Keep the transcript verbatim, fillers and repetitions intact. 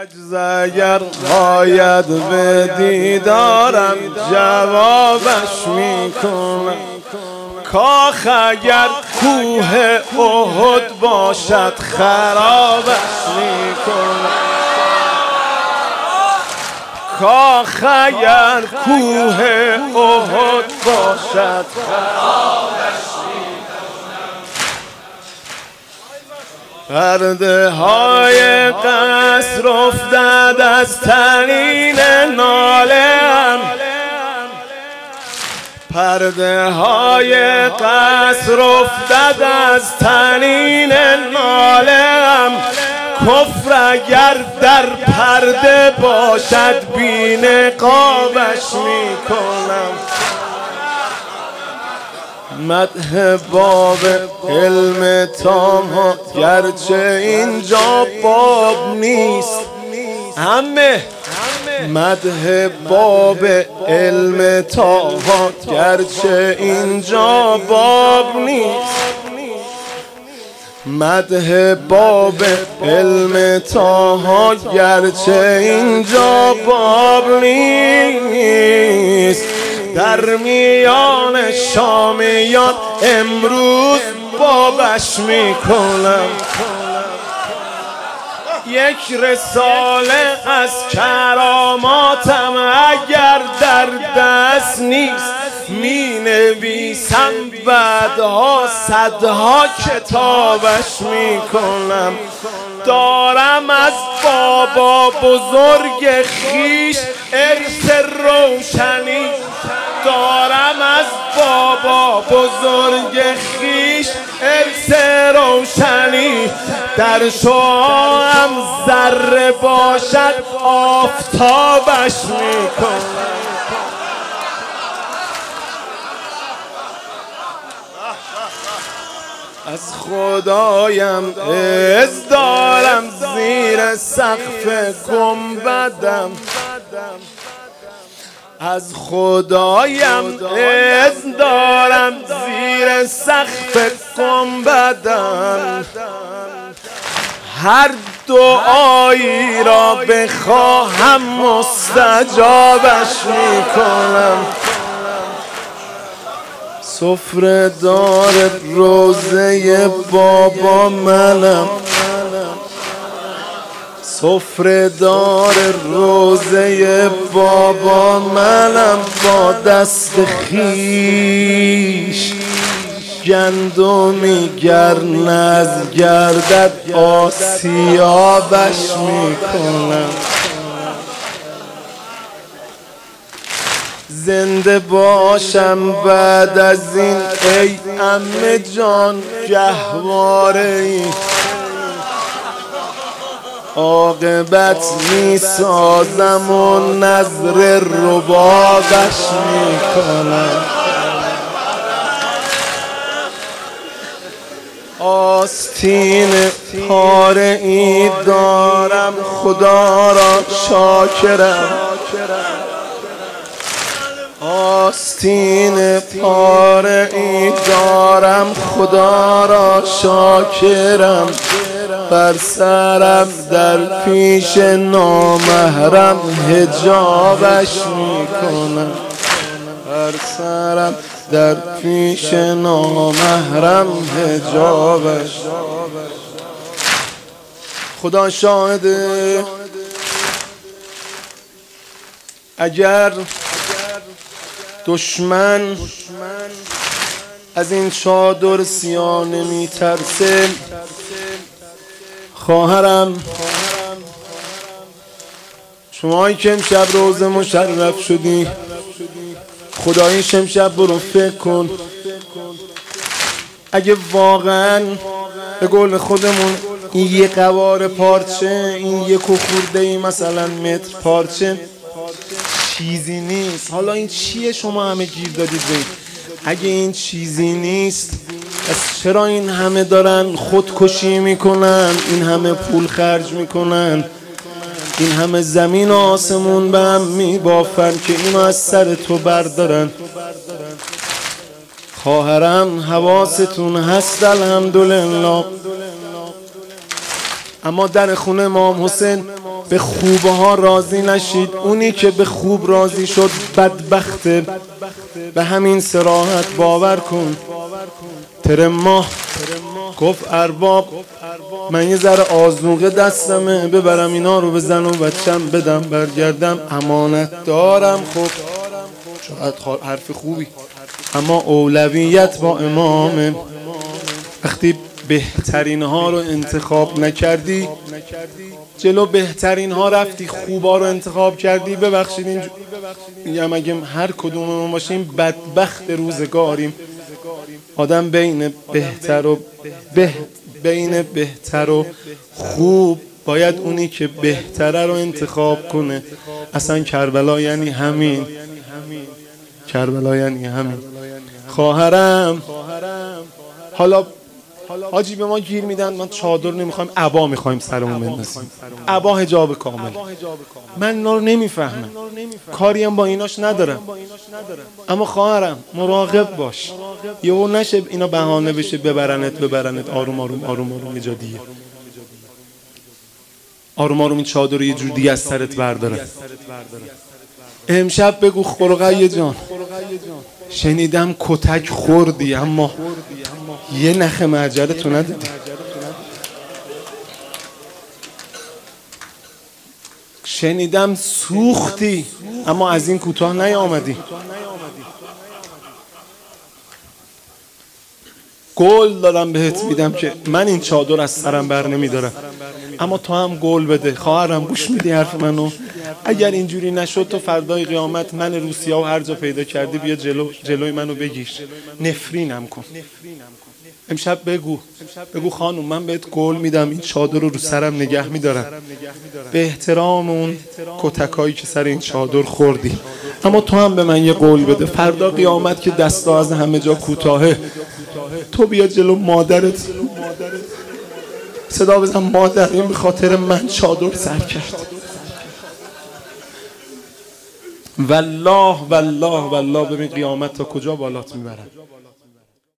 عجز اگر باید به دیدارم جوابش میکنم، کاخ اگر کوه احد باشد خرابش میکنم، کاخ اگر کوه احد باشد خرابش پرده های قصر افتد از طنین ناله‌ام، پرده های قصر افتد از طنین ناله‌ام، کفر اگر در پرده باشد بی نقابش میکنم، مدح باب علم تاها گرچه اینجا باب نیست، همه مدح باب علم تاها گرچه اینجا باب نیست، مدح باب علم تاها گرچه اینجا باب نیست، در میان شامیان امروز بابش میکنم، یک رساله از کراماتم اگر در دست نیست، می نویسم بعدها صدها کتابش میکنم، دارم از بابا بزرگ خیش ارث روشنی، دارم از بابا بزرگ خیش ارث روشنی، در شعاعم ذره باشد آفتابش میکنم. از خدایم عز دارم زیر سقف گنبدم، از خدایم عز دارم زیر سقف گنبدم، هر دعایی را بخواهم مستجابش میکنم، سفره دار روزه بابا منم، سفره دار روزه بابا منم، با دست خیش گندمی گر نز گردد آسیابش میکنم، زنده باشم بعد از این ای عمه جان گهواره ای، عاقبت می سازم و نظر ربابش میکنم، آستین پاره ای دارم خدا را شاکرم، آستین پاره ای دارم خدا را شاکرم، بر سرم در پیش نامحرم حجابش میکنم، بر سرم در پیش نامحرم حجابش. خدا شاهده اگر دشمن از این چادر سیاه نمیترسه، خواهرم شمایی که امشب روز مشرف شدی، خدایی امشب برو فکر کن، اگه واقعا به قول خودمون این یه قوار پارچه، این یه خورده ای مثلا متر پارچه چیزی نیست، حالا این چیه شما همه گیر دادید بید؟ اگه این چیزی نیست پس چرا این همه دارن خودکشی میکنن، این همه پول خرج میکنن، این همه زمین و آسمون به هم میبافن که اینو از سر تو بردارن؟ خواهرم حواستون هست الحمدلله، اما در خونه امام حسین به خوبه ها راضی نشید. اونی که به خوب راضی شد بدبخته. به همین صراحت باور کن. تر ماه گفت ارباب من یه ذره آذوقه دستمه، ببرم اینا رو به زن و بچم بدم برگردم، امانت دارم. خب شاید حرف خوبی، اما اولویت با امامه. وقتی بهترین ها رو انتخاب نکردی، جلو بهترین ها رفتی، خوبا رو انتخاب کردی. ببخشید این میگم اگه هر کدوممون باشیم بدبخت روزگاریم. آدم بین بهتر و به بین بهتر و خوب باید اونی که بهتره رو انتخاب کنه. اصلا کربلا یعنی همین، کربلا یعنی همین. خواهرم حالا حاجی به ما گیر میدن ما چادر نمیخوایم، عبا میخوایم سرمون بندازیم، عبا حجاب کامل. من اینا رو نمیفهمم، کاری هم با ایناش ندارم، اما خواهرم مراقب باش یهو نشه اینا بهانه بشه ببرنت ببرنت آروم آروم آروم آروم یه جا دیگه، آروم آروم این چادر رو یه جور دیگه از سرت برداره. امشب بگو خرقه جان شنیدم کتک خوردی اما یه نخ معجرتو ندیدی. شنیدم سوختی اما از این کوتاه نیامدی. قول دارم بهت میدم که من این چادر از سرم بر نمیدارم، اما تو هم قول بده. خواهرم گوش میدی حرف منو؟ اگر اینجوری نشد تو فردای قیامت من روسیا و هر جا پیدا کردی بیا جلو جلوی منو بگیر، نفرینم کن. امشب بگو بگو خانم من بهت قول میدم این چادر رو رو سرم نگه میدارم به احترام اون کتکایی که سر این چادر خوردی، اما تو هم به من یه قول بده فردا قیامت که دستا از همه جا کوتاهه تو بیا جلو مادرت صدا بزن مادر این به خاطر من چادر سر کرد. والله والله والله ببین قیامت تا کجا بالات میبرن.